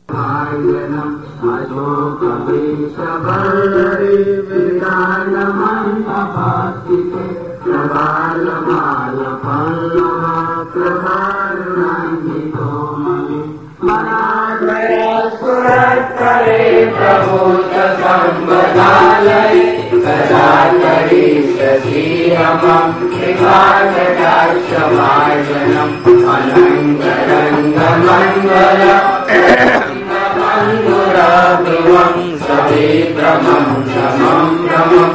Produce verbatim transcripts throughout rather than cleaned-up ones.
भाजनम् अशोकवेशवल्लरी विराजमानपास्तिके प्रभालमालपल्लव प्रभारुणान्वितोमलि मनादयस्फुरत्करे प्रभूत सम्पदालये सदा करिष्यसीहमं कृपाकटाक्षमार्जनम् अनङ्गरङ्गमङ्गल बन्धुराभ्रुवं सविभ्रमं समं भ्रमं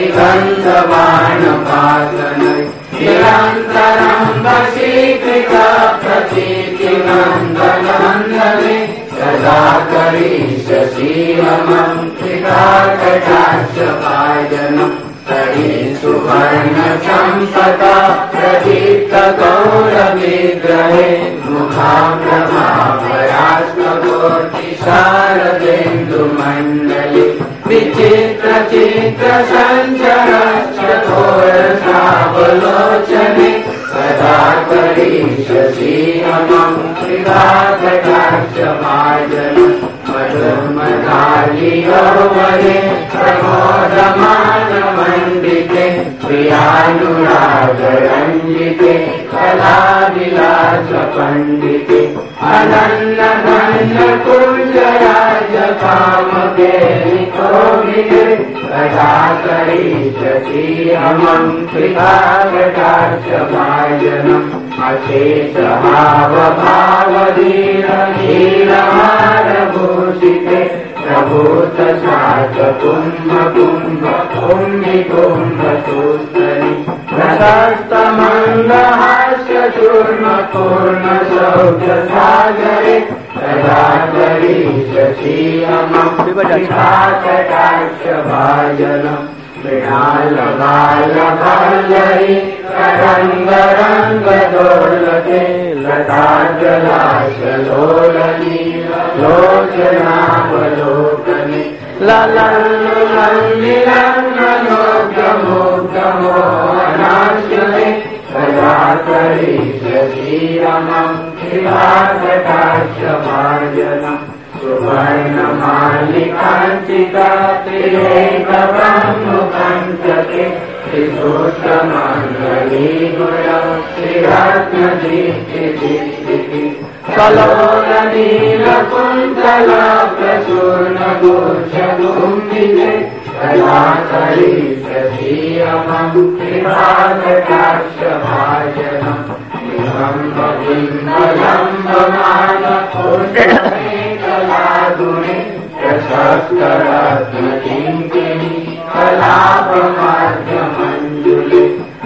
त्रिगन्धवाणपातनै निरन्तरं वशीकृतप्रतीतिनन्दनन्दने सदा करिष्यसीहमं कृपाकटाक्षभाजनम् तरि सुवर्णचम्पका प्रदीप्तगौरविग्रहे मुखाभ्रमाभयास्तकोटिशारदेन्दुमण्डले विचित्रचित्रसञ्चरश्चकोरसावलोचने सदा करिष्यसीहमं कृपाकटाक्षभाजनम् मधुर्मदालियौवने प्रमोदमानमण्डिते प्रियानुरागरञ्जिते कलाविलासपण्डिते अनन्नधन्यकुञ्जराजकामकेलिकोविदे सदा करिष्यसीहमं कृपाकटाक्षभाजनम् अशेषभावभावधीरधीरमारभूषिते प्रभूत शाक कुम्भ कुम्भ कुम्भि कुम्भ सूस्तरि प्रशस्तमङ्गहास्य चूर्ण पूर्ण सौख्य सागरे सदा करिष्यसीहमं कृपाकटाक्षभाजनम् मृणालबालभालरि तरङ्गरङ्गदोलते लताजलाशलोललीलोचनावलोकने ललल्लुलल्लिलङ्गनोग्यमोग्यमोहनाश्रये सदा करिष्यसीहमं कृपाकटाक्षभाजनम् सुवर्णमालिकाञ्चिता त्रिलेखब्रह्मपञ्चके त्रिसूत्रमङ्गलीगुणं त्रिरत्नदीप्तिदीप्तिः कलोलनीलकुन्तलप्रसूर्णगोचगुम्बिते सदा करिष्यसीहमं कृपाकटाक्षभाजनम् बिम्बबिम्बलम्बमानपुष्पमेकलागुणे प्रशस्तरत्नकिङ्किणी कलापमाध्यमञ्जुले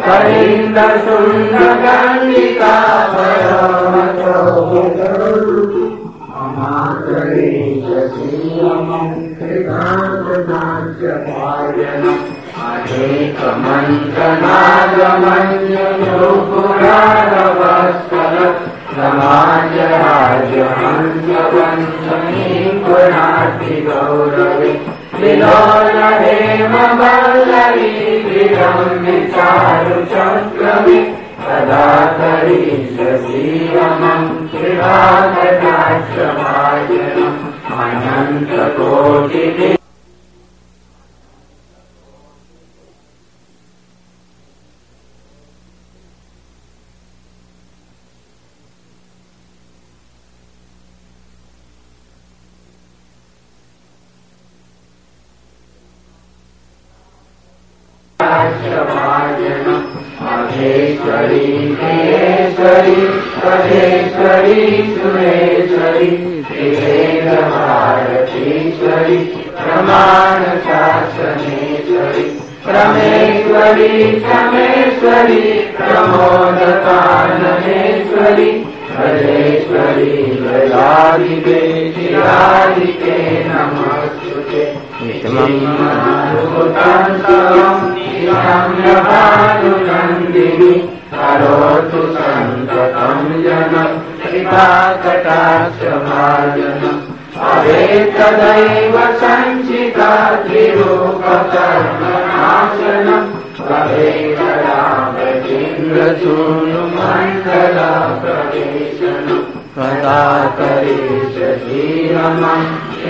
करीन्दशृङ्गगण्डिकाभरणममाकरिष्यसीहमं कृपाकटाक्षभाजनम् अनेकमन्त्रनादमन्यपुरारवस्कर समाजराजहंसवंशनी गुणातिगौरवे विलोलहेमवल्लरी विरम्यचारुचक्रमे सदा करिष्यसीहमं कृपाकटाक्षभाजनम् अनन्तकोटिः महेश्वरी महेश्वरी महेश्वरी सुरेश्वरी श्रीवेदभारतीश्वरी प्रमाणशासनेश्वरी प्रमेश्वरी क्षमेश्वरी प्रमोदकाननेश्वरी भजेश्वरी व्रजादिके शिरादिके नमस्तुते भानुनन्दिनी करोतु सन्ततं जनः कृपाकटाक्षभाजनम् अवेतदैव सञ्चिता त्रिलोककर्मनाशनम् कवेतरामचन्द्रसूनुमण्डलप्रवेशनम् कदा करिष्यधीरमं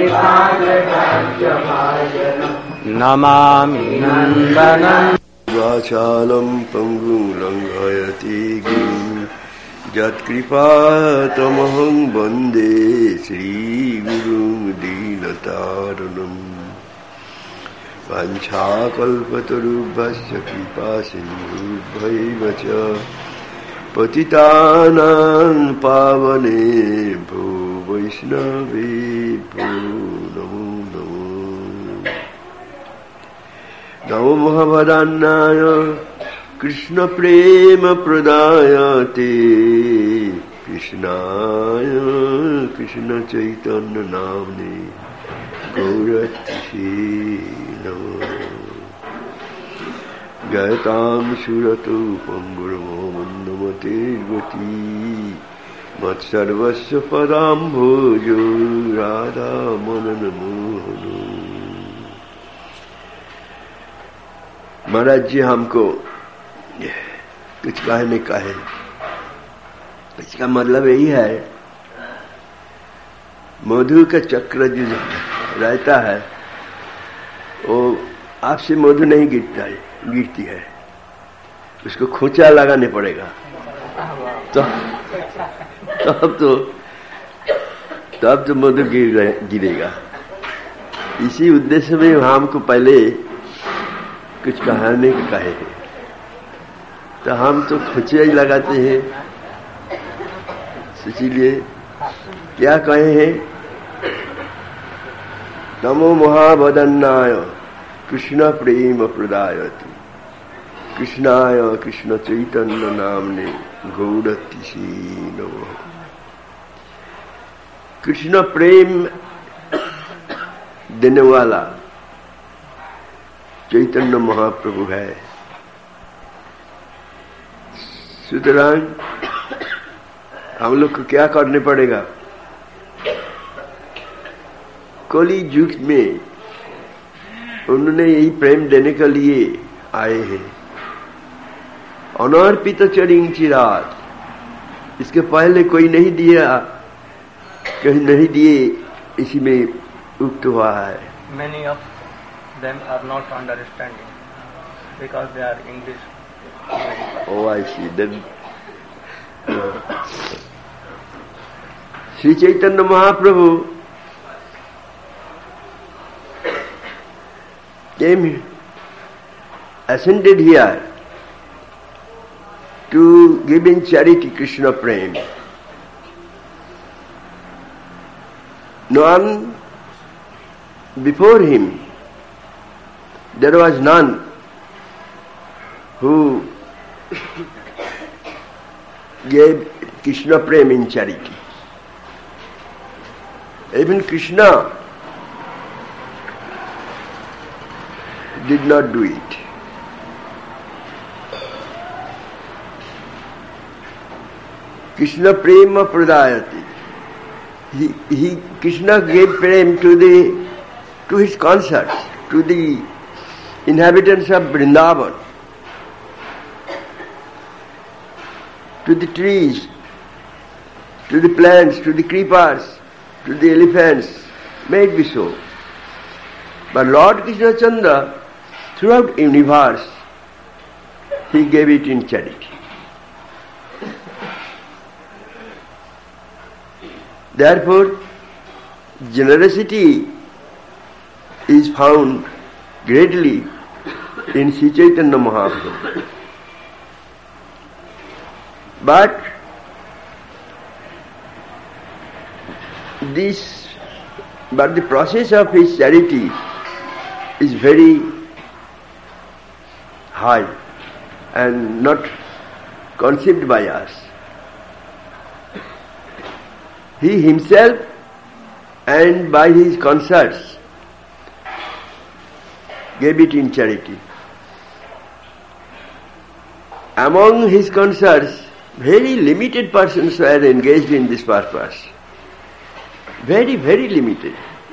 कृपाकटाक्षभाजनम् नमामि नन्दनम् वाचालं पङ्गुं लङ्घयति गिरिं यत्कृपातमहं वन्दे श्रीगुरुं दीनतारिणम् वाञ्छाकल्पतरुभ्यश्च कृपासिन्धुभ्यैव च पतितानां पावनेभ्यो वैष्णवेभ्यो नमो नमो नमो महावदान्नाय कृष्णप्रेमप्रदाय ते कृष्णाय कृष्णचैतन्यनाम्ने गौरतिसे नमः गयतां सुरतो पङ्गुर्मो मन्दमतेर्गति मत्सर्वस्य पदाम्भोजो राधामननमोहनो। महाराज जी हमको कुछ कहने का है, इसका मतलब यही है मधु का चक्र जो रहता है वो आपसे मधु नहीं गिरता है, गिरती है, उसको खोचा लगाने पड़ेगा तो तब तो तब तो मधु गिर गिरेगा। इसी उद्देश्य में हमको पहले कुछ कहने के कहे हैं, तो हम तो खोचे ही लगाते हैं। इसीलिए क्या कहे हैं, नमो महावदन्नाय कृष्ण प्रेम प्रदायति कृष्णाय कृष्ण चैतन्य नामने गौरतिसे नमः। कृष्ण प्रेम देने वाला चैतन्य महाप्रभु है। सुतरां हम लोग को क्या करने पड़ेगा, कली युग में उन्होंने यही प्रेम देने के लिए आए हैं। अनर्पित चरिंग चिरात, इसके पहले कोई नहीं दिया, कहीं नहीं दिए, इसी में उक्त हुआ है। Many of them are not understanding because they are English. Oh, I see. Then Sri Chaitanya Mahaprabhu came, ascended here to give in charity Krishna Prem. None before him, there was none who gave Krishna Prem in charity. Even Krishna did not do it. Krishna prema pradayati. He, he, Krishna gave prem to the, to his consorts, to the inhabitants of Vrindavan, to the trees, to the plants, to the creepers, to the elephants. May it be so. But Lord Krishna Chandra, throughout universe, he gave it in charity. Therefore, generosity is found greatly in Sri Chaitanya Mahaprabhu. But this, but the process of his charity is very high and not conceived by us. He himself and by his consorts gave it in charity. Among his consorts, very limited persons were engaged in this purpose. Very, very limited.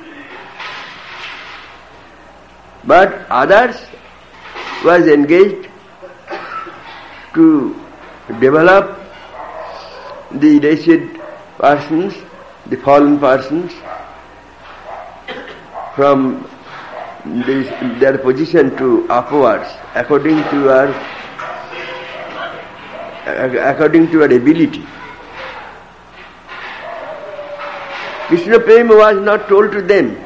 But others was engaged to develop the wretched persons, the fallen persons, from this, their position to upwards, according to our according to our ability. Krishna Prema was not told to them.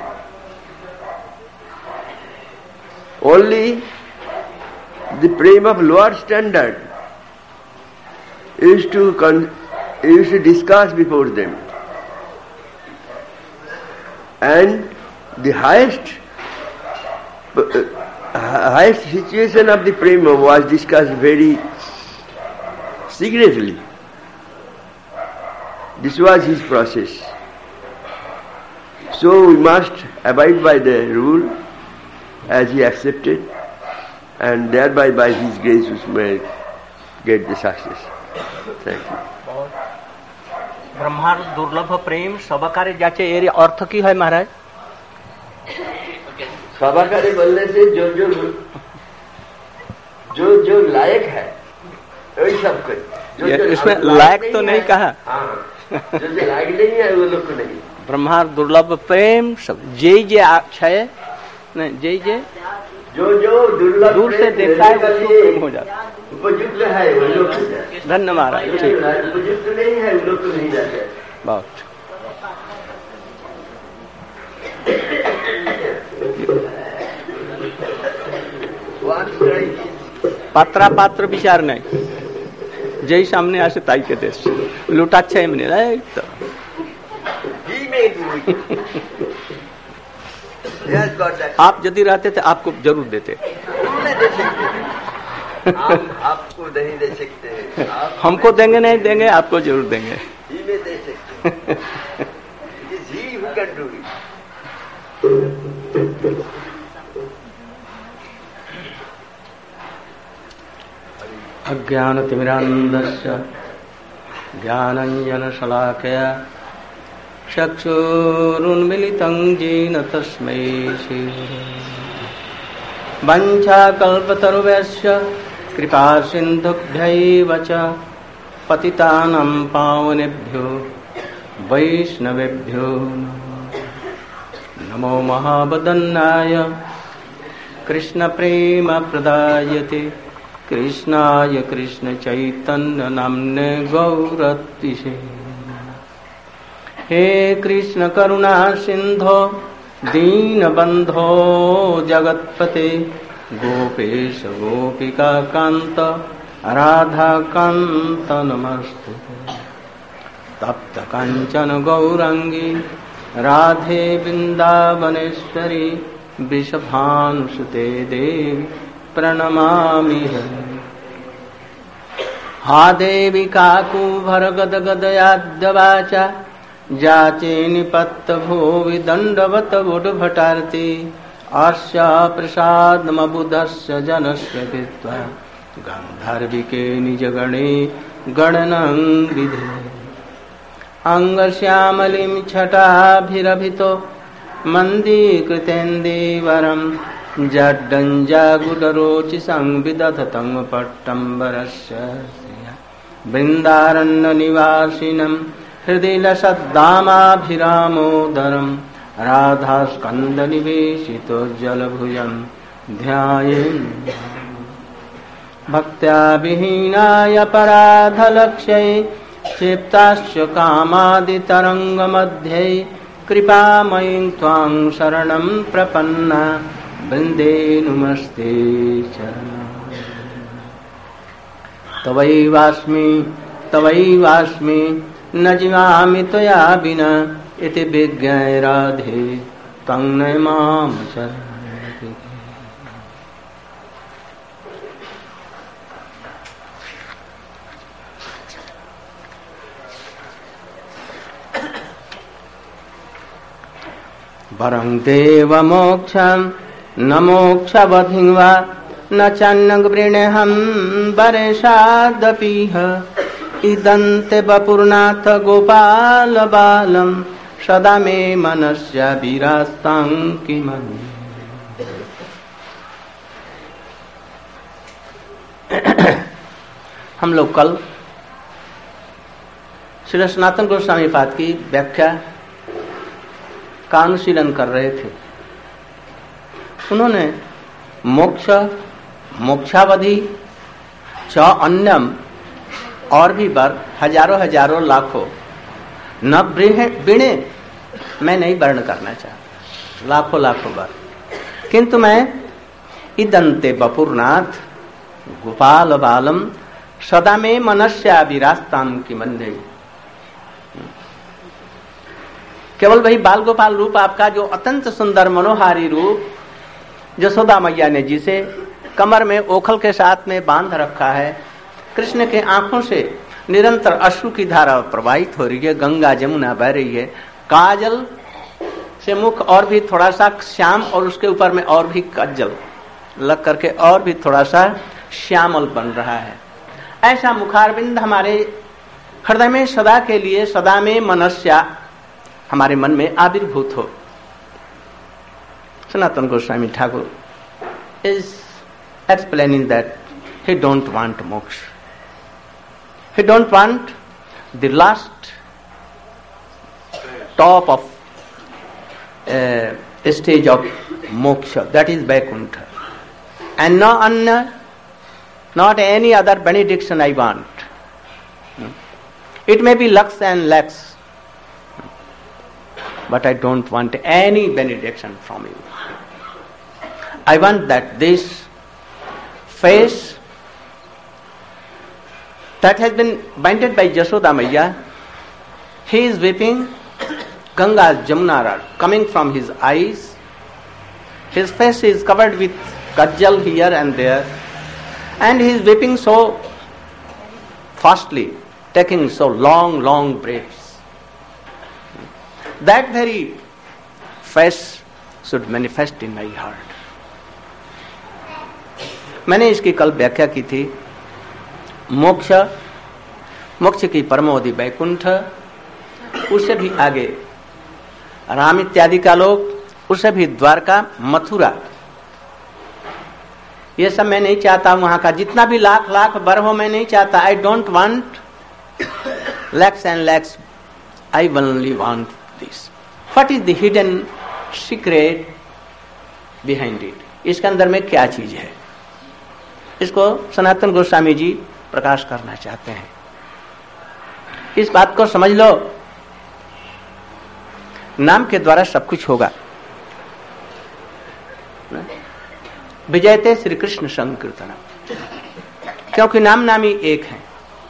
Only the Prema of lower standard used to con- used to discuss before them, and the highest uh, highest situation of the Prema was discussed very secretly. This was his process. So we must abide by the rule as he accepted, and thereby by his grace we may get the success. Thank you. ब्रह्मार दुर्लभ प्रेम सबकारे जाचे ये अर्थ की है महाराज? सबकारे बोलने से जो जो जो जो लायक है वही सब कोई। इसमें लायक तो नहीं कहा। हाँ, जो जो लायक नहीं है वो लोग को नहीं। ब्रह्मार दुर्लभ प्रेम सब जय जय अक्षय नहीं जय जय जो जो दुर्लभ दूर से देखता है वो हो जाता है। उपयुक्त है वो लोग धन्य महाराज। उपयुक्त नहीं है वो लोग नहीं जाते। बहुत पात्रा पात्र विचार नहीं जय सामने आसे ताई के देश लुटाच्छा मैंने तो आप यदि रहते थे आपको जरूर देते। आप, आपको नहीं दे सकते। आप हमको देंगे नहीं देंगे आपको जरूर देंगे। ही में दे सकते। It is he who can do it. अज्ञानतिमिरान्धस्य ज्ञानञ्जनशलाकया चक्षुरुन्मीलितं येन तस्मै श्रीगुरवे वञ्चाकल्पतरुभ्यश्च कृपासिन्धुभ्यैव च पतितानां पावनेभ्यो वैष्णवेभ्यो नमो महावदन्नाय कृष्णप्रेमप्रदायते कृष्णाय कृष्णचैतन्य नाम्ने गौरतिशे। हे कृष्ण करुणा सिंधो दीनबंधो जगत्पते गोपेश गोपिका कांत राधा कांत नमस्ते। तप्त कांचन गौरांगी राधे वृंदावनेश्वरी वृषभानुसुते देवी प्रणमामि। हा देवी काकुभर गद गदयाद्यवाचा जाचे निपत्त भोवि दंडवत वुडभटार्ति अस्य प्रसादमबुधस्य जनस्य कृत्वा गंधर्विके निजगणे गणनं विधे। अंगश्यामलिं छटाभिरभितो मन्दीकृतेन्दीवरं जड्डञ्जागुडरोचि संविदधतं पट्टम्बरस्य वृन्दारण्यनिवासिनं हृदि लसद्दामाभिरामोदरं राधास्कन्दनिवेशितोज्ज्वलभुजं ध्यायेन्। भक्त्या विहीनाय पराधलक्ष्यै क्षिप्ताश्च कामादितरङ्गमध्ये कृपामयीं त्वां शरणं प्रपन्ना वन्दे नमस्ते चरणम्। तवैवास्मि तवैवास्मि न जीवामि त्वया विना इति विज्ञाय राधे त्वं नमाम शरणं। वरं देव मोक्षं न मोक्षवधिं वा न चान्यगृह्णेऽहं वरेशादपीह इदन्ते वपुर्नाथ गोपाल बालं सदा मे मनस्य विरास्तां किमन्ये। हम लोग कल श्री सनातन गोस्वामी पाद की व्याख्या का अनुशीलन कर रहे थे। उन्होंने मोक्ष, मोक्षावधि, च अन्यम और भी बार हजारों हजारों लाखों न बिणे मैं नहीं वर्ण करना चाहता, लाखों लाखों बार, किंतु मैं इदंते बपुरनाथ गोपाल बालम सदा में मनस्या विरास्ताम की मंदे। केवल वही बाल गोपाल रूप आपका जो अत्यंत सुंदर मनोहारी रूप जसोदा मैया ने जिसे कमर में ओखल के साथ में बांध रखा है, कृष्ण के आंखों से निरंतर अश्रु की धारा प्रवाहित हो रही है, गंगा जमुना बह रही है, काजल से मुख और भी थोड़ा सा श्याम और उसके ऊपर में और भी काजल लग करके और भी थोड़ा सा श्यामल बन रहा है। ऐसा मुखारविंद हमारे हृदय में सदा के लिए, सदा में मनस्या हमारे मन में आविर्भूत हो। Sanatan Goswami Thakur is explaining that he don't want moksha. He don't want the last top of uh, stage of moksha, that is Vaikuntha. And no anna, not any other benediction I want. It may be lux and lax, but I don't want any benediction from you. I want that this face that has been binded by Jashoda Maya, he is weeping, Ganga Jamuna are coming from his eyes, his face is covered with kajal here and there, and he is weeping so fastly, taking so long, long breaths. That very face should manifest in my heart. मैंने इसकी कल व्याख्या की थी। मोक्ष, मोक्ष की परमोधि वैकुंठ, उससे भी आगे राम इत्यादि का लोक, उससे भी द्वारका, मथुरा, ये सब मैं नहीं चाहता। वहां का जितना भी लाख लाख बर हो मैं नहीं चाहता। I don't want lakhs and lakhs, I only want this. What is the hidden secret behind it? इसके अंदर में क्या चीज है, इसको सनातन गोस्वामी जी प्रकाश करना चाहते हैं। इस बात को समझ लो, नाम के द्वारा सब कुछ होगा। विजयते श्री कृष्ण संकीर्तन, क्योंकि नाम नामी एक है।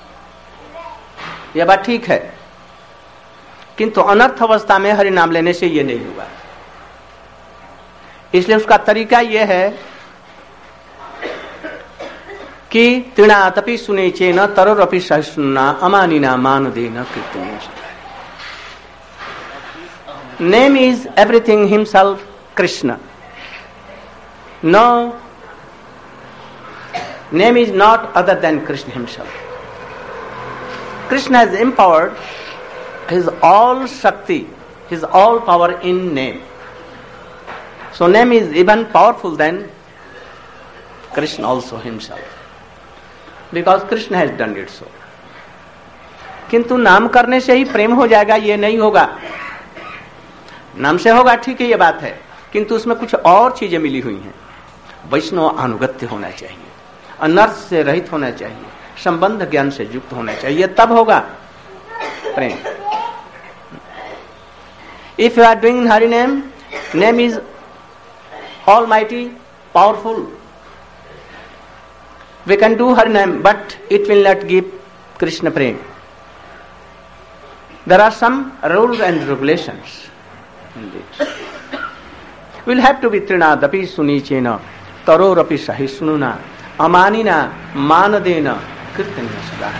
यह बात ठीक है, किंतु अनर्थ अवस्था में हरि नाम लेने से यह नहीं होगा। इसलिए उसका तरीका यह है कि तृणातपि सुने चेन तरोरपि सहिष्णुना अमानिना मानदेन कीर्तनीय। Name is everything himself, Krishna. No, name is not other than Krishna himself. Krishna has empowered his all Shakti, his all power in name. So name is even powerful than Krishna also himself, because Krishna has done it so. किंतु नाम करने से ही प्रेम हो जाएगा, ये नहीं होगा। नाम से होगा, ठीक है, ये बात है, किंतु उसमें कुछ और चीजें मिली हुई हैं। वैष्णव अनुगत्य होना चाहिए, अनर्थ से रहित होना चाहिए, संबंध ज्ञान से युक्त होना चाहिए, तब होगा प्रेम। If you are doing Hari name, name is almighty, powerful, we can do her name, but it will not give Krishna prem. There are some rules and regulations in this. We'll have to be trinadapi sunichena tarorapi sahisnuna amanina manadena kirtaniya sada.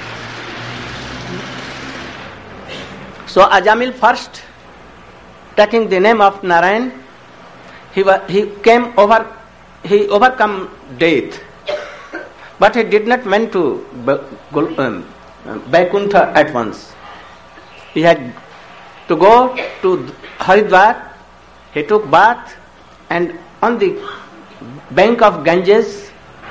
So Ajamil first, taking the name of Narayan, he he came over, he overcome death. But he did not went to um, Vaikuntha at once. He had to go to Haridwar. He took bath, and on the bank of Ganges,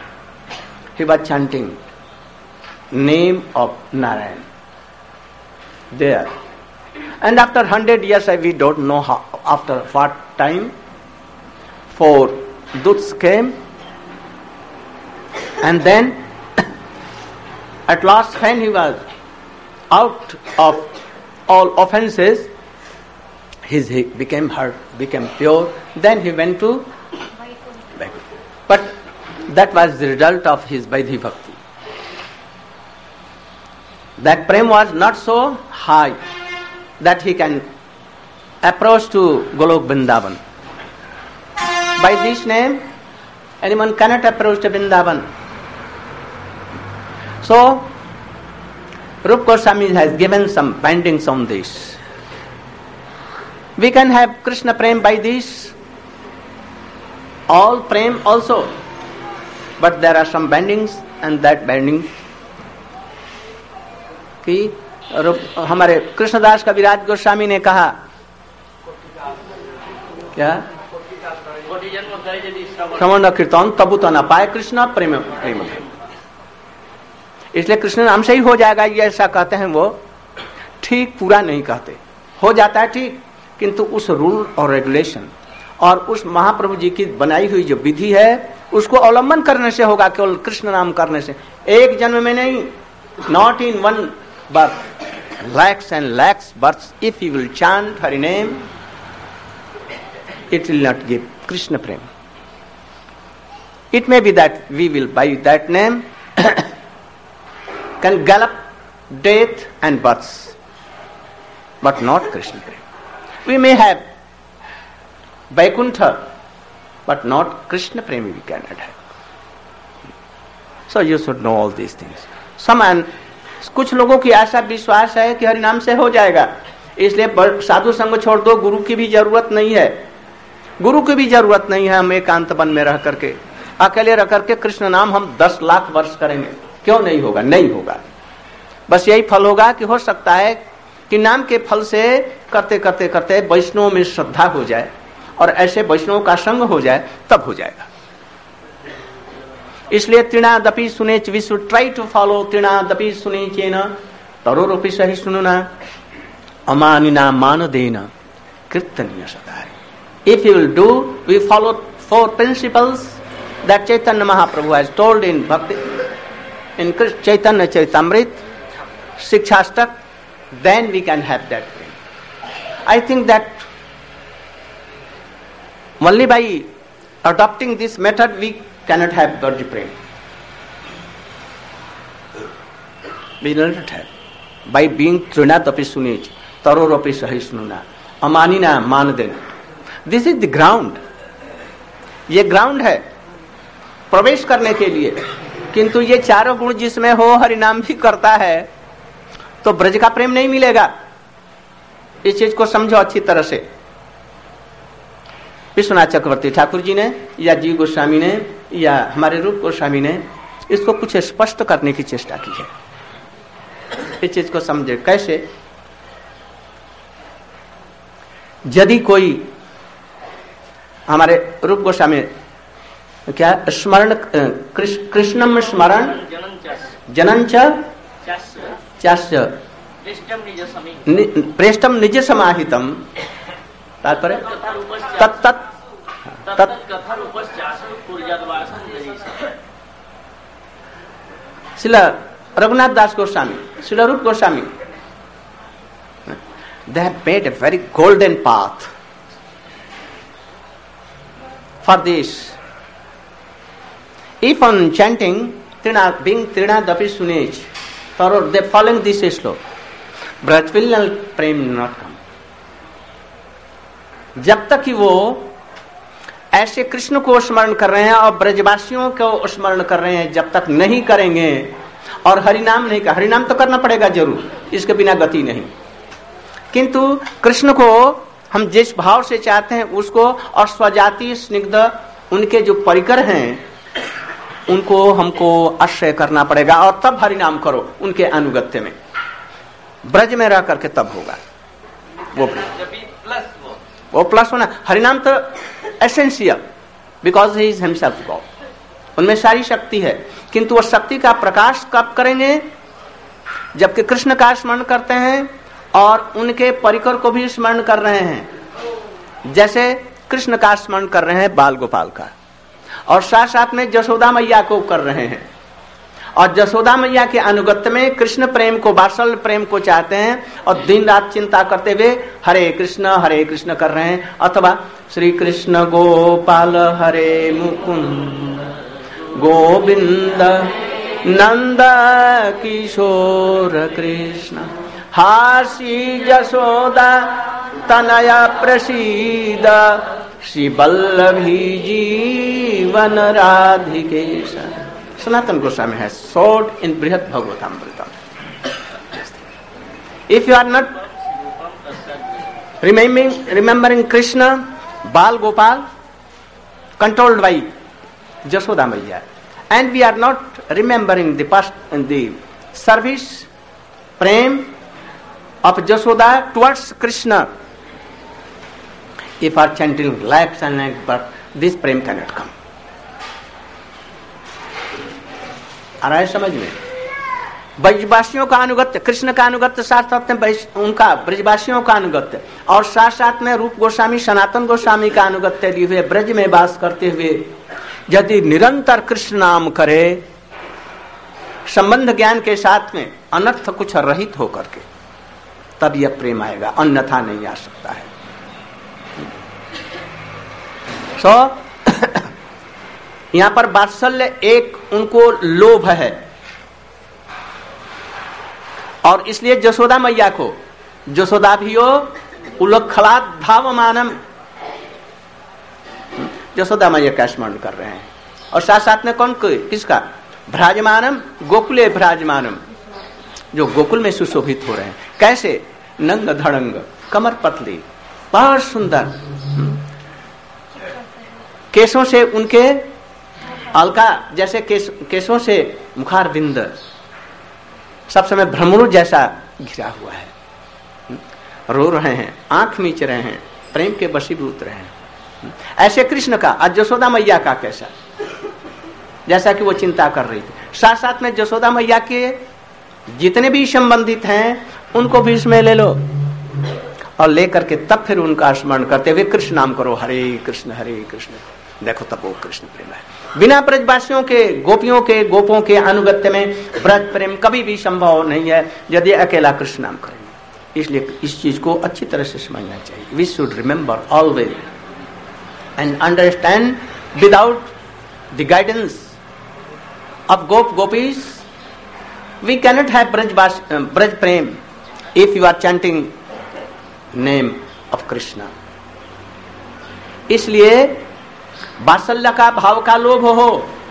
he was chanting name of Narayan. there. And after hundred years, we don't know how, after what time, four Duts came, and then at last when he was out of all offences, his he became hurt, became pure. Then he went to Vaikuntha. But that was the result of his Vaidhi Bhakti. That prem was not so high that he can approach to Golok Vrindavan. By this name, anyone cannot approach to Vrindavan. So, Rupa Goswami has given some bindings on this. We can have Krishna prem by this, all prem also. But there are some bindings, and that binding कि हमारे कृष्णदास कविराज गोस्वामी ने कहा क्या श्रवण कीर्तन तबु तो न पाए कृष्ण प्रेम प्रेम। इसलिए कृष्ण नाम से ही हो जाएगा ये ऐसा कहते हैं, वो ठीक पूरा नहीं कहते। हो जाता है ठीक, किंतु उस रूल और रेगुलेशन और उस महाप्रभु जी की बनाई हुई जो विधि है उसको अवलंबन करने से होगा। केवल कृष्ण नाम करने से एक जन्म में नहीं, not in one birth, lakhs and lakhs births, if you will chant Hari name, it will not give Krishna prem. It may be that we will by that name can gallop death and births, but not Krishna prem. We may have Vaikuntha, but not Krishna prem we cannot have. So you should know all these things. Some and कुछ लोगों की आशा विश्वास है कि हरि नाम से हो जाएगा, इसलिए साधु संग छोड़ दो, गुरु की भी जरूरत नहीं है। गुरु की भी जरूरत नहीं है। हम एकांत वन में रह करके अकेले रह करके कृष्ण नाम हम दस लाख वर्ष करेंगे, क्यों नहीं होगा? नहीं होगा। बस यही फल होगा कि हो सकता है कि नाम के फल से करते करते करते वैष्णव में श्रद्धा हो जाए और ऐसे वैष्णव का संग हो जाए, तब हो जाएगा। इसलिए तृणादपि सुनेच, we should try to follow तृणादपि सुनेचेन तरोरपि सहि सुनुना अमानिना मानदेना कीर्तनीय सदारि। If you will do, we follow four principles that Chaitanya Mahaprabhu has told in Bhakti, in Chaitanya Charitamrita, Shikshastak, then we can have that thing. I think that only by adopting this method we cannot have Bharji Prem. We will not have. By being Trinatapi Sunij, Tarorapi Sahisnuna, Amanina Manadena. This is the ground. ये ground है प्रवेश करने के लिए, किंतु ये चारों गुण जिसमें हो, हरि नाम भी करता है, तो ब्रज का प्रेम नहीं मिलेगा। इस चीज को समझो अच्छी तरह से। विश्वनाथ चक्रवर्ती ठाकुर जी ने या जी गोस्वामी ने या हमारे रूप गोस्वामी ने इसको कुछ स्पष्ट करने की चेष्टा की है। इस चीज को समझे कैसे? यदि कोई हमारे रूप गोस्वामी क्या स्मरण कृष्णम स्मरण जनंच चास्य प्रेष्टम निज समाहितम तात्पर्य तत् तत् श्रील रघुनाथ दास गोस्वामी, श्रील रूप Goswami, they have made a very golden path for this. If on chanting Trina, being Trinadapi Sunej, or they following this slope, Braj will prem not come. जब तक कि वो ऐसे कृष्ण को स्मरण कर रहे हैं और ब्रजवासियों को स्मरण कर रहे हैं, जब तक नहीं करेंगे और हरिनाम नहीं कर, हरिनाम तो करना पड़ेगा जरूर, इसके बिना गति नहीं। किंतु कृष्ण को हम जिस भाव से चाहते हैं उसको, और स्वजाति स्निग्ध उनके जो परिकर हैं उनको हमको आश्रय करना पड़ेगा, और तब हरिनाम करो उनके अनुगत्य में, ब्रज में रह करके तब होगा वो वो प्लस होना। हरिनाम तो essential, because he is himself God, उनमें सारी शक्ति है, किंतु वो शक्ति का प्रकाश कब करेंगे? जबकि कृष्ण का स्मरण करते हैं और उनके परिकर को भी स्मरण कर रहे हैं, जैसे कृष्ण का स्मरण कर रहे हैं, बाल गोपाल का, और साथ साथ में जशोदा मैया को कर रहे हैं, और जशोदा मैया के अनुगत्य में कृष्ण प्रेम को, वात्सल्य प्रेम को चाहते हैं, और दिन रात चिंता करते हुए हरे कृष्ण हरे कृष्ण कर रहे हैं, अथवा श्री कृष्ण गोपाल हरे मुकुंद गोविंद नंद किशोर कृष्ण हासी जशोदा तनया प्रसीद श्री वल्लभी जीवन राधिकेश। Sanatan Goswami has sought in Brihad Bhagavatamrita. If you are not remembering, remembering Krishna, Bal Gopal, controlled by Jashoda Maiya, and we are not remembering the past and the service, prem of Jashoda towards Krishna, if are chanting lakhs and lakhs, but this prem cannot come. आ रहा है समझ में? ब्रजवासियों का अनुगत्य, कृष्ण का अनुगत्य, साथ साथ में उनका ब्रजवासियों का अनुगत्य, और साथ साथ में रूप गोस्वामी सनातन गोस्वामी का अनुगत्य लिए हुए ब्रज में वास करते हुए यदि निरंतर कृष्ण नाम करे, संबंध ज्ञान के साथ में, अनर्थ कुछ रहित होकर के, तब यह प्रेम आएगा, अन्यथा नहीं आ सकता है। सो so, यहां पर वात्सल्य एक उनको लोभ है, और इसलिए जशोदा मैया को जशोदा भी हो उलखलाद भावमानम, जशोदा मैया का स्मरण कर रहे हैं, और साथ साथ में कौन किसका? भ्राजमानम, गोकुले भ्राजमानम, जो गोकुल में सुशोभित हो रहे हैं। कैसे? नंग धड़ंग, कमर पतली, बहुत सुंदर, केशों से उनके अलका जैसे केस, केशों से मुखार बिंद सब समय भ्रमरू जैसा घिरा हुआ है, रो रहे हैं, आंख मीच रहे हैं, प्रेम के वशीभूत रहे हैं। ऐसे कृष्ण का, आज जशोदा मैया का कैसा, जैसा कि वो चिंता कर रही थी। साथ साथ में जशोदा मैया के जितने भी संबंधित हैं उनको भी इसमें ले लो, और लेकर के तब फिर उनका स्मरण करते हुए कृष्ण नाम करो, हरे कृष्ण हरे कृष्ण, देखो तब वो कृष्ण प्रेम है। बिना ब्रजवासियों के, गोपियों के, गोपों के अनुगत्य में ब्रज प्रेम कभी भी संभव नहीं है यदि अकेला कृष्ण नाम करेंगे। इसलिए इस चीज को अच्छी तरह से समझना चाहिए। We should remember always and understand without the guidance of गोप gopis we cannot have Braj Braj प्रेम if you are chanting name of Krishna. इसलिए वात्सल्य का भाव का लोभ हो,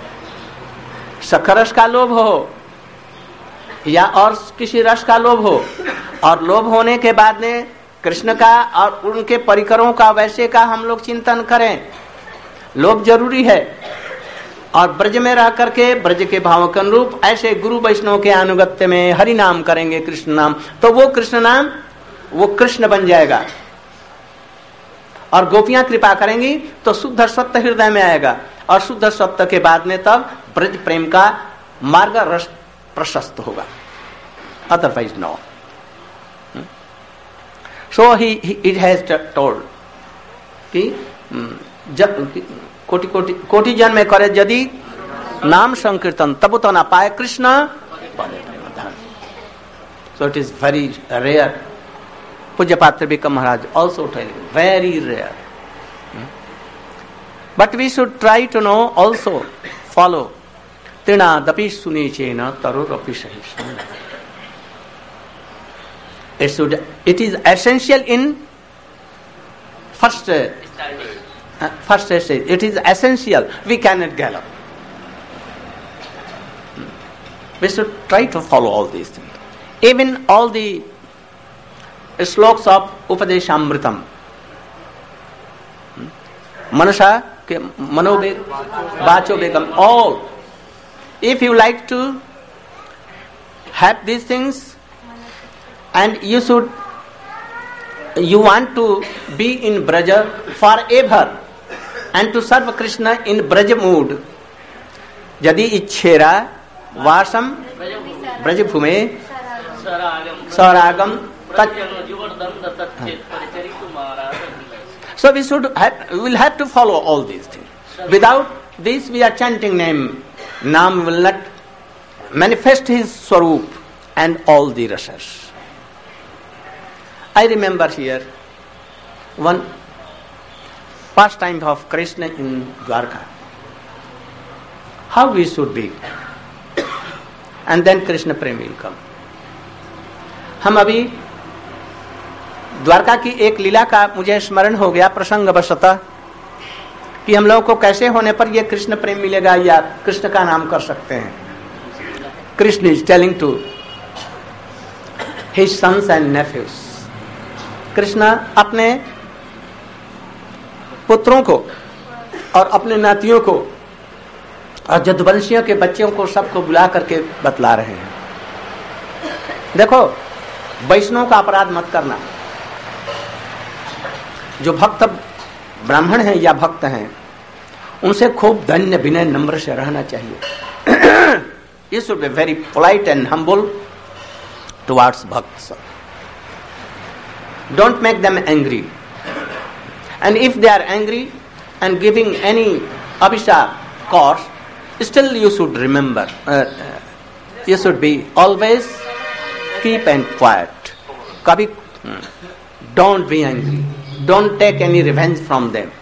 सखरस का लोभ हो, या और किसी रस का लोभ हो, और लोभ होने के बाद में कृष्ण का और उनके परिकरों का वैसे का हम लोग चिंतन करें, लोभ जरूरी है। और ब्रज में रह करके ब्रज के भाव के अनुरूप ऐसे गुरु वैष्णव के अनुगत्य में हरि नाम करेंगे, कृष्ण नाम, तो वो कृष्ण नाम वो कृष्ण बन जाएगा, और गोपियां कृपा करेंगी तो शुद्ध सत्य हृदय में आएगा, और शुद्ध सत्य के बाद में तब ब्रज प्रेम का मार्ग रस प्रशस्त होगा, otherwise no. So he it has told कि कोटि कोटि कोटि जन्म में करे यदि नाम संकीर्तन तब तो ना पाए Krishna. So it is very rare. Puja Patrabhika Maharaj also telling, very rare. Hmm? But we should try to know also, follow. Tina dapi sunichena tarurapi sahisana. It should, it is essential in first, uh, first stage. It is essential. We cannot gallop. Hmm? We should try to follow all these things. Even all the shlokas of Upadeshamritam, मनसा के मनोवेग वाचो वेगम, all if you like to have these things and you should you want to be in Braj forever and to serve Krishna in Braj mood, यदि इच्छेरा Vaasam Braj भूमे सरागम So we should have, we will have to follow all these things. Without this, we are chanting name. Nam will not manifest his swarup and all the rasas. I remember here one pastime of Krishna in Dwarka. How we should be. And then Krishna Prem will come. हम अभी द्वारका की एक लीला का मुझे स्मरण हो गया प्रसंग वशतः कि हम लोगों को कैसे होने पर ये कृष्ण प्रेम मिलेगा या कृष्ण का नाम कर सकते हैं. Krishna is telling to his sons and nephews. Krishna अपने पुत्रों को और अपने नातियों को और जदुवंशियों के बच्चों को सबको बुला करके बतला रहे हैं. देखो, वैष्णव का अपराध मत करना. जो भक्त ब्राह्मण हैं या भक्त हैं उनसे खूब धन्य विनय नम्र से रहना चाहिए. You should be very polite and humble towards bhakts. Don't make them angry. And if they are angry and giving any abhisha course, still you should remember. Uh, you should be always keep and quiet. Kabhi, don't be angry. Don't take any revenge from them.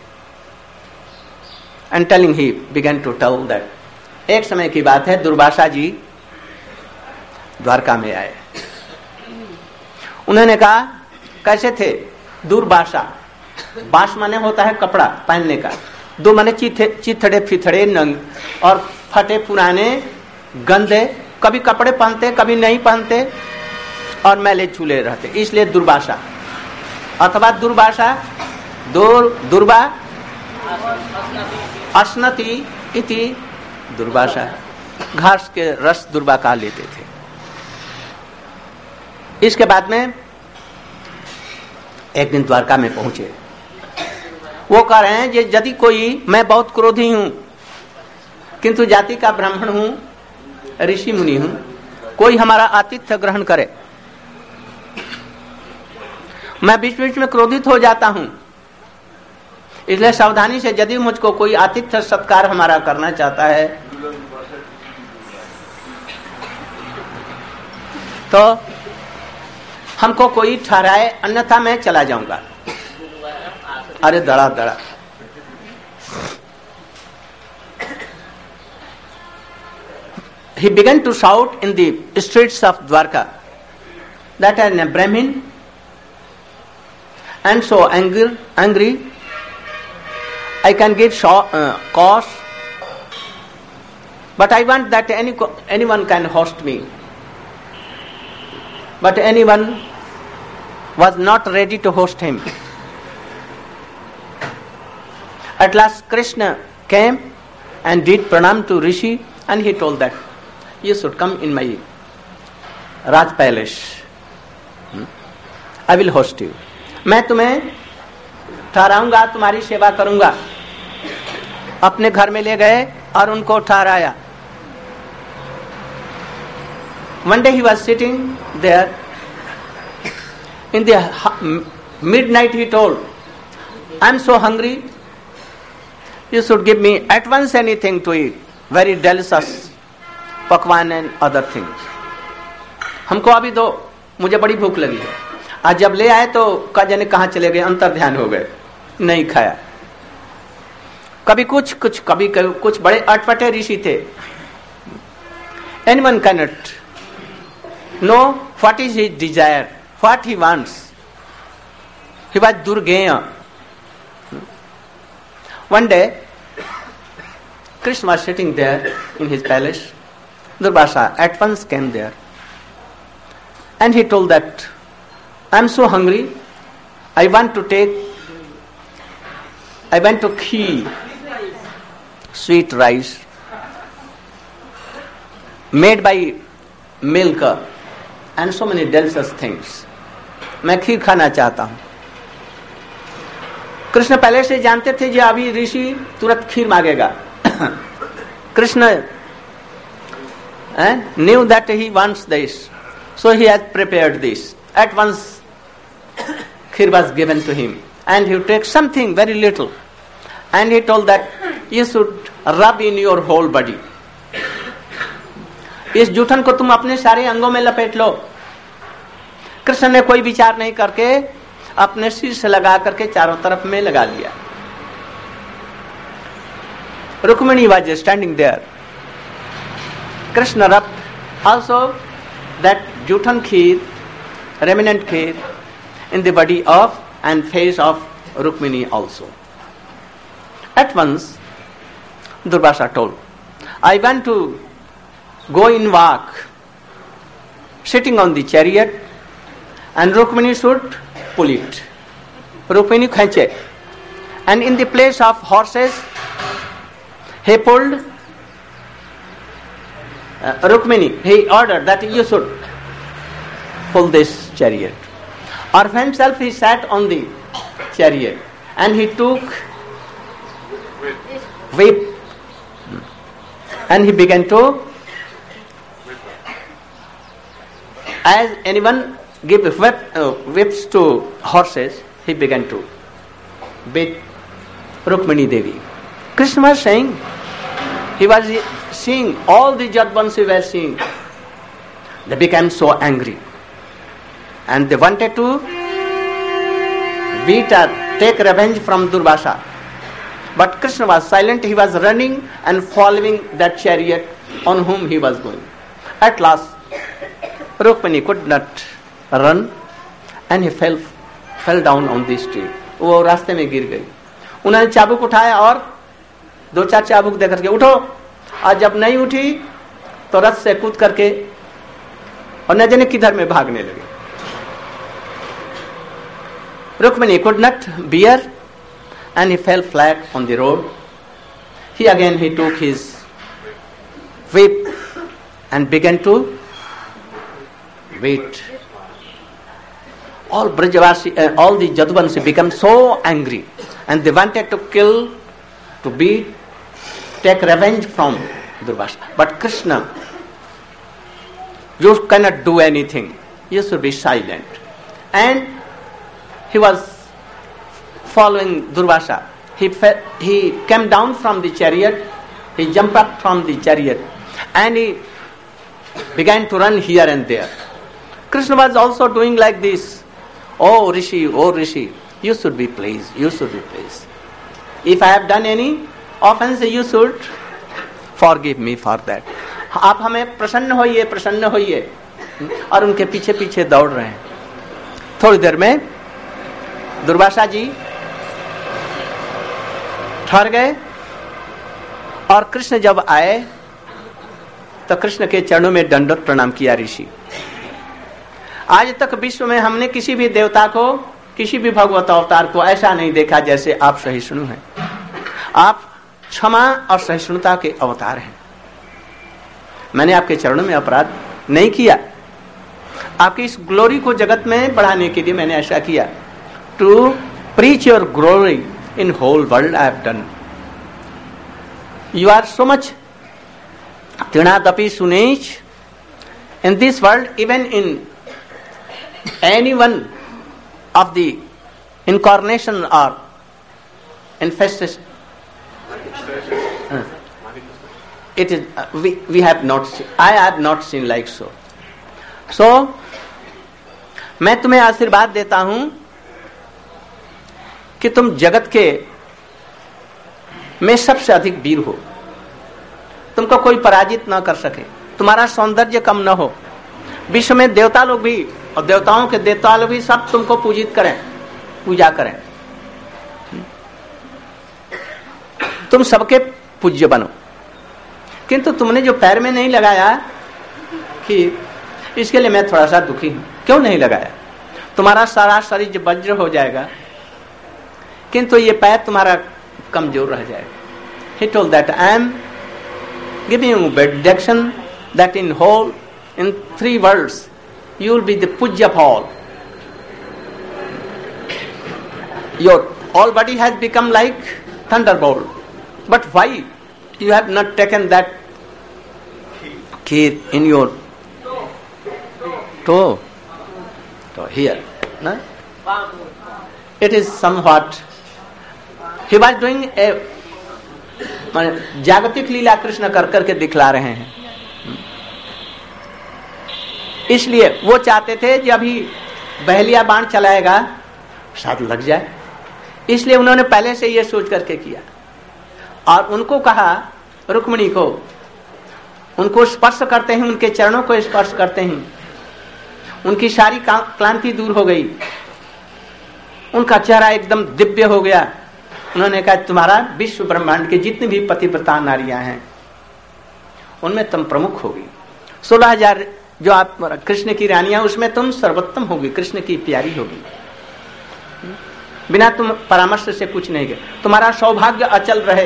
And telling he began to tell that. एक समय की बात है, दुर्वासा जी द्वारका में आए. उन्होंने कहा कैसे थे दुर्वासा. बांस माने होता है कपड़ा पहनने का. दो माने चिथड़े फिथड़े नंग और फटे पुराने गंदे. कभी कपड़े पहनते कभी नहीं पहनते और मैले चूले रहते, इसलिए दुर्वासा. अथवा दुर्वासा दुर दुर्वा अश्नति इति दुर्वासा. घास के रस दुर्वा का लेते थे. इसके बाद में एक दिन द्वारका में पहुंचे. वो कह रहे हैं कि यदि कोई, मैं बहुत क्रोधी हूं किंतु जाति का ब्राह्मण हूं, ऋषि मुनि हूं, कोई हमारा आतिथ्य ग्रहण करे, मैं बीच बीच में क्रोधित हो जाता हूं. इसलिए सावधानी से यदि मुझको कोई आतिथ्य सत्कार हमारा करना चाहता है तो हमको कोई ठहराए, अन्यथा मैं चला जाऊंगा. अरे दड़ा दड़ा. He began to shout in the streets of Dwarka that I am a Brahmin and so angry, angry I can give show, uh, cause, but I want that any anyone can host me. But anyone was not ready to host him. At last Krishna came and did pranam to Rishi, and he told that you should come in my Raj Palace. Hmm? I will host you. मैं तुम्हें ठहराऊंगा, तुम्हारी सेवा करूंगा. अपने घर में ले गए और उनको ठहराया. One day he was sitting there. In the midnight he told, I am so hungry, you should give me at once anything to eat, very delicious पकवान and other things. हमको अभी दो, मुझे बड़ी भूख लगी है. आज जब ले आए तो का जाने कहाँ चले गए, अंतर ध्यान हो गए, नहीं खाया. कभी कुछ कुछ कभी कुछ बड़े अटपटे ऋषि थे. Anyone cannot know what is his desire, what he wants. He was Durgeya. One day, Krishna was sitting there in his palace. Durvasa at once came there. And he told that, I am so hungry, I want to take, I want to kheer, sweet rice, made by milk and so many delicious things. मैं खीर खाना चाहता हूं. कृष्ण पहले से जानते थे कि अभी ऋषि तुरंत खीर मांगेगा. Krishna knew that he wants this, so he has prepared this. At once kheer was given to him, and he took something very little, and he told that you should rub in your whole body. इस जूठन को तुम अपने सारे अंगों में लपेट लो. कृष्ण ने कोई विचार नहीं करके अपने सिर से लगा करके चारों तरफ में लगा लिया. Rukmini was standing there. Krishna rubbed also that juthan kheer, remnant kheer, in the body of and face of Rukmini also. At once, Durvasa told, I want to go in walk, sitting on the chariot, and Rukmini should pull it. Rukmini khanche. And in the place of horses, he pulled uh, Rukmini. He ordered that you should pull this chariot. Or himself he sat on the chariot and he took whip and he began to, as anyone give whip, uh, whips to horses, he began to beat Rukmini Devi. Krishna was saying, he was seeing, all the Jadvansi were seeing. They became so angry. And they wanted to beat or take revenge from Durvasa. But Krishna was silent, he was running and following that chariot on whom he was going. At last, Rukmini could not run and he fell fell down on this tree. वो रास्ते में गिर गई. उन्होंने चाबुक उठाया और दो चार चाबुक दे करके उठो. और जब नहीं उठी तो रथ से कूद करके और न जाने किधर में भागने लगे. Rukmini could not bear and he fell flat on the road. He again he took his whip and began to beat. All Brajavasi, uh, all the Jadvansi became so angry and they wanted to kill, to beat, take revenge from Durvasa. But Krishna, you cannot do anything. You should be silent. And he was following Durvasa. He fe- he came down from the chariot. He jumped up from the chariot and he began to run here and there. Krishna was also doing like this. Oh Rishi, oh Rishi, you should be pleased, you should be pleased. If I have done any offense, you should forgive me for that. आप हमें प्रसन्न होइए, प्रसन्न होइए. और उनके पीछे पीछे दौड़ रहे हैं. थोड़ी देर में दुर्वासा जी ठहर गए और कृष्ण जब आए तो कृष्ण के चरणों में दंडवत प्रणाम किया ऋषि. आज तक विश्व में हमने किसी भी देवता को, किसी भी भगवत अवतार को ऐसा नहीं देखा जैसे आप सहिष्णु हैं. आप क्षमा और सहिष्णुता के अवतार हैं. मैंने आपके चरणों में अपराध नहीं किया. आपकी इस ग्लोरी को जगत में बढ़ाने के लिए मैंने ऐसा किया. To preach your glory in whole world I have done. You are so much तृणादपि सुनेच in this world, even in any one of the incarnation or infestation, uh, it is uh, we we have not seen, I have not seen like so. So मैं तुम्हें आशीर्वाद देता हूं कि तुम जगत के में सबसे अधिक वीर हो. तुमको कोई पराजित न कर सके. तुम्हारा सौंदर्य कम न हो. विश्व में देवता लोग भी और देवताओं के देवता लोग भी सब तुमको पूजित करें, पूजा करें. तुम सबके पूज्य बनो. किंतु तुमने जो पैर में नहीं लगाया कि इसके लिए मैं थोड़ा सा दुखी हूं. क्यों नहीं लगाया? तुम्हारा सारा शरीर वज्र हो जाएगा किंतु ये पैर तुम्हारा कमजोर रह जाएगा. He told that I am giving you benediction that in whole, in three worlds, you will be the Pujya of all. Your all body has become like thunderbolt. But why you have not taken that key in your toe? So here, no? It is somewhat. He was doing a जागतिक लीला कृष्ण कर करके दिखला रहे हैं, इसलिए वो चाहते थे कि अभी बहलिया बाण चलाएगा शायद लग जाए, इसलिए उन्होंने पहले से ये सोच करके किया। और उनको कहा, रुक्मिणी को, उनको स्पर्श करते हैं, उनके चरणों को स्पर्श करते हैं, उनकी सारी क्लांति दूर हो गई, उनका चेहरा एकदम दिव्य हो गया। उन्होंने कहा तुम्हारा विश्व ब्रह्मांड के जितनी भी पतिव्रता नारियां हैं उनमें तुम प्रमुख होगी। सोलह हजार जो आप कृष्ण की रानियां, उसमें तुम सर्वोत्तम होगी, कृष्ण की प्यारी होगी, बिना तुम परामर्श से कुछ नहीं गए। तुम्हारा सौभाग्य अचल रहे,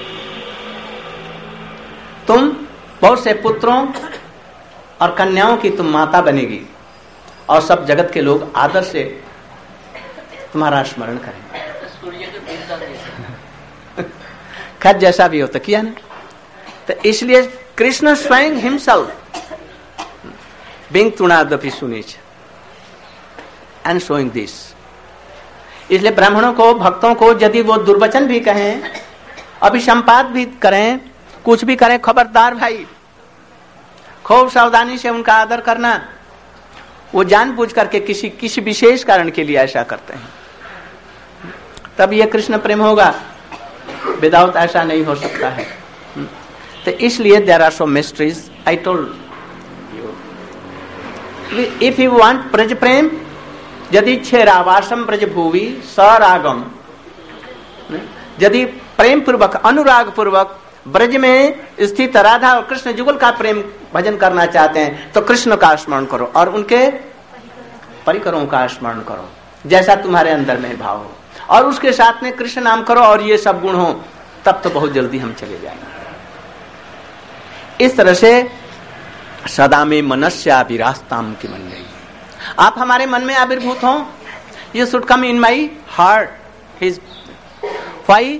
तुम बहुत से पुत्रों और कन्याओं की तुम माता बनेगी और सब जगत के लोग आदर से तुम्हारा स्मरण करेंगे। खैर जैसा भी हो तो किया ना। तो इसलिए कृष्ण स्वयं हिमसेल्फ बीइंग तृणादपि सुनीच एंड शोइंग दिस। इसलिए ब्राह्मणों को, भक्तों को यदि वो दुर्वचन भी कहें, अभिसंपात भी करें, कुछ भी करें, खबरदार भाई, खूब सावधानी से उनका आदर करना। वो जानबूझ करके किसी किसी विशेष कारण के लिए ऐसा करते हैं, तब ये कृष्ण प्रेम होगा, विदाउट ऐसा नहीं हो सकता है। तो इसलिए there are so mysteries. I told you, if you want Braj prem, यदि छेरावासम ब्रज भूवि सरागम, यदि प्रेम पूर्वक, अनुराग पूर्वक ब्रज में स्थित राधा और कृष्ण जुगल का प्रेम भजन करना चाहते हैं तो कृष्ण का स्मरण करो और उनके परिकरों का स्मरण करो, जैसा तुम्हारे अंदर में भाव हो, और उसके साथ में कृष्ण नाम करो और ये सब गुण हो, तब तो बहुत जल्दी हम चले जाएंगे। इस तरह से सदा में मनस्याभिरास्ताम की मन गई, आप हमारे मन में आविर्भूत हो, you should come in my heart. His why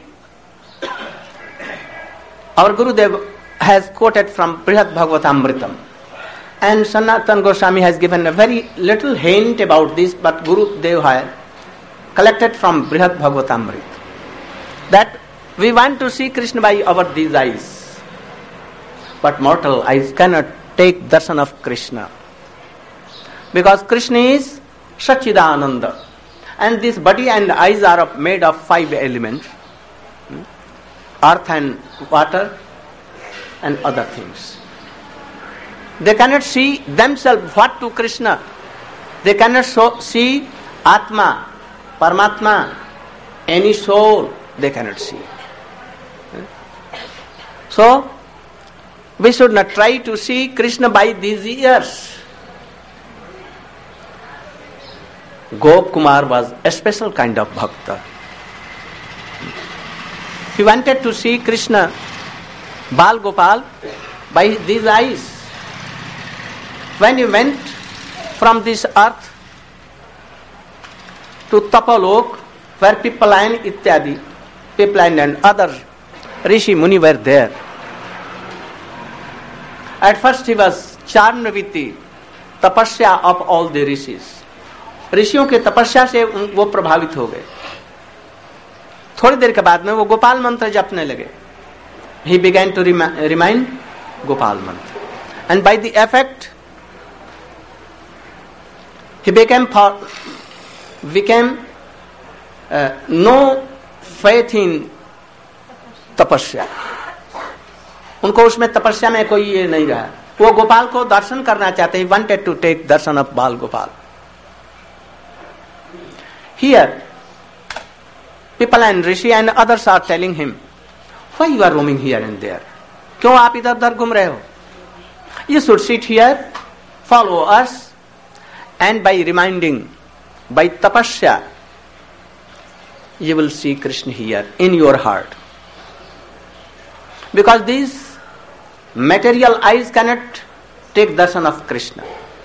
our Gurudev has quoted from Brihad Bhagavatamritam, and Sanatana Goswami has given a very little hint about this, but Gurudev has collected from Brihad Bhagavatamrita that we want to see Krishna by our these eyes, but mortal eyes cannot take darshan of Krishna, because Krishna is Sachidananda, and this body and eyes are of, made of five elements: earth and water and other things. They cannot see themselves what to Krishna. They cannot so, see Atma, Paramatma, any soul they cannot see. So, we should not try to see Krishna by these ears. Gop Kumar was a special kind of bhakta. He wanted to see Krishna, Bal Gopal, by these eyes. When he went from this earth to Tapalok, where Pippalayan ityadi, Pippalayan and other Rishi Muni were there. At first he was charmed with the tapasya of all the rishis. ऋषियों के तपस्या से वो प्रभावित हो गए। थोड़ी देर के बाद में वो गोपाल मंत्र जपने लगे। He began to remind Gopal mantra, and by the effect, he became for, became uh, no faith in तपस्या। उनको उसमें तपस्या में कोई ये नहीं रहा। वो गोपाल को दर्शन करना चाहते। He wanted to take darshan of Bal Gopal. Here, people and Rishi and others are telling him, why you are roaming here and there? क्यों आप इधर उधर घूम रहे हो? You should sit here, follow us, and by reminding, by tapasya, you will see Krishna here in your heart. Because these material eyes cannot take darshan of Krishna.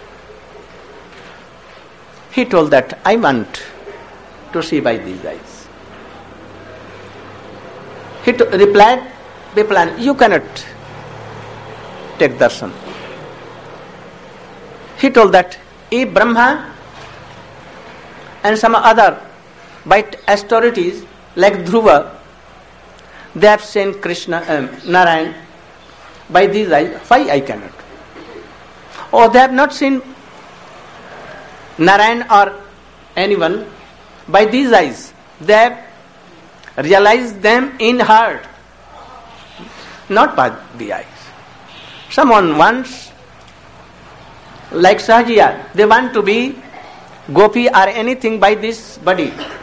He told that, I want to see by these eyes. He t- replied, Biplan, you cannot take darshan. He told that if Brahma and some other by austerities like Dhruva, they have seen Krishna, um, Narayan by these eyes. Why I cannot? Or they have not seen Narayan or anyone by these eyes. They have realized them in heart, not by the eyes. Someone wants, like Sahajiya, they want to be gopi or anything by this body.